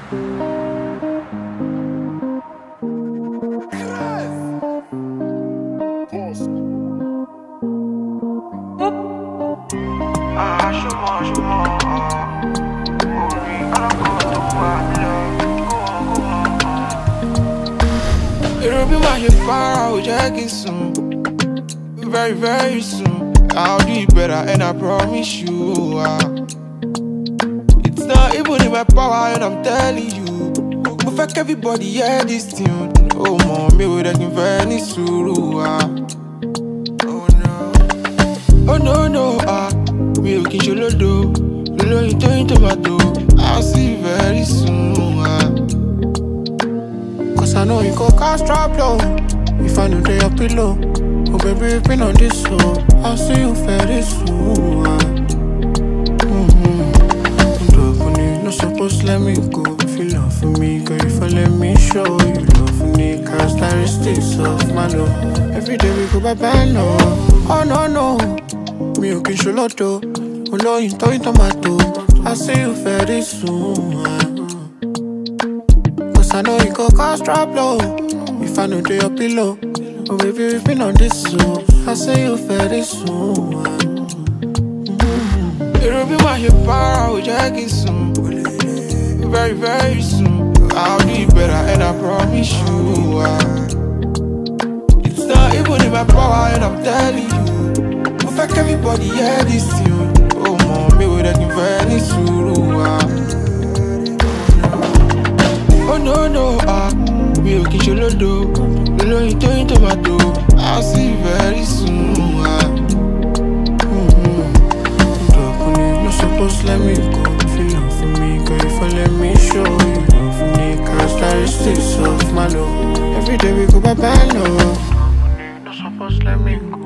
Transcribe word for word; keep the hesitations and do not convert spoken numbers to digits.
Ah, chama, chama, ah. Oi, ela conta uma love. It'll be my fire, I'll check it soon. Very, very soon. I'll do it better, and I promise you. ah. It's not even in my power, and I'm telling you. But fuck everybody, hear this tune. Oh, mom, me with a very suru. ah. Oh no, oh no, no, ah. Me looking solo do. Lolo, you turn tomato. I'll see you very soon. ah. Cause I know you go cast drop low. If I know they your pillow. Oh baby, you've been on this so I'll see you very soon. Mm-hmm. No supposed to let me go. If you love for me, girl, if I let me show you love for me. Characteristics of my love. Every day we go by bad no. Oh no no. Me you can show lotto. Oh no, you toy tomato. I'll see you very soon. Cause I know you go cast drop low. If I know they your pillow. Oh baby, we've been on this so I'll see you very soon. mm-hmm. It'll be my power, I'll check it soon. Very, very soon. I'll do it better, and I promise you. ah. It's not even in my power, and I'm telling you. But fuck everybody, hear this tune. Oh mom, me with a very suru. ah. Oh no, no, ah. Me looking solo do. Lolo, you turn tomato. I'll see you very soon. ah. Mm-hmm. No supposed to let me go. If you love for me, girl, if I let me show you love for me. Characteristics of my love. Every day we go by bad no. No supposed to let me go.